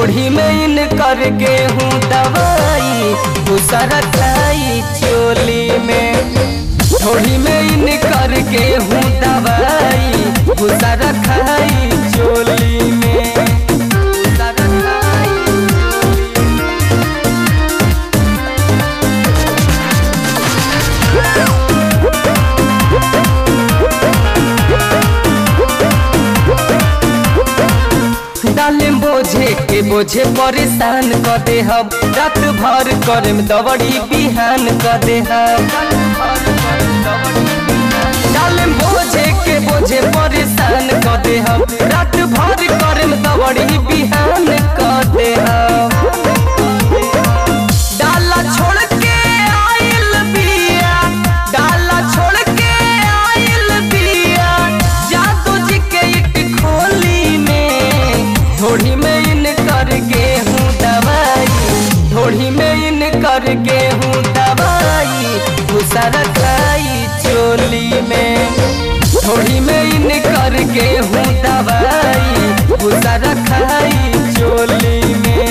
ढोढ़ी में इन कर गेहूँ दवाई भूसा रखाई चोली में। ढोढ़ी में इन कर गेहूँ दवाई भूसा रखाई चोली में। भूसा रखाई डालेम बोझे के बोझे परेशान कर दे हम, रात भर करम दवड़ी बिहान कर दे हम। डालेम बोझे के बोझे परेशान कर दे हम, रात भर करम दवड़ी बिहान कर दे हम। डाला छोड़ के आइल बिया, डाला छोड़ के आइल बिया, जादू जी के इट खोली में। ढोढ़ी में इन कर गेहूँ दवाई, ढोढ़ी में इन कर गेहूँ दवाई भूसा रखाई चोली में। ढोढ़ी में इन कर गेहूँ दवाई भूसा रखाई चोली में।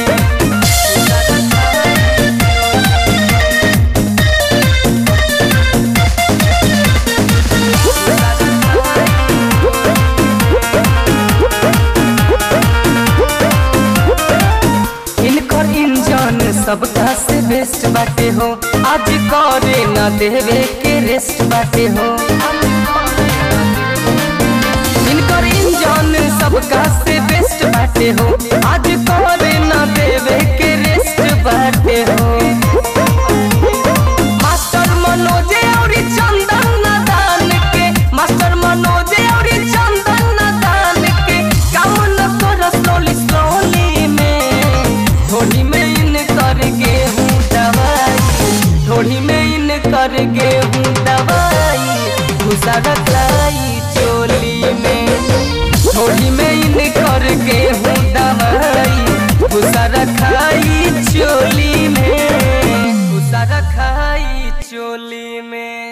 सबका से बेस्ट बाटे हो, आज करे न देवे के रेस्ट बाटे हो। इनकर इंजन सबका से बेस्ट बाटे हो, आज करे न देवे के रेस्ट बाटे हो। मास्टर मनोज और चंदन नादान के, मास्टर मनोज और चंदन नादान के काम न कर स्लोली स्लोली में। ढोढ़ी में कर गेहूँ दवाई, ढोढ़ी में इन कर गेहूँ दवाई भूसा रखाई चोली में। ढोढ़ी में इन कर गेहूँ दवाई भूसा रखाई चोली में, भूसा रखाई चोली में।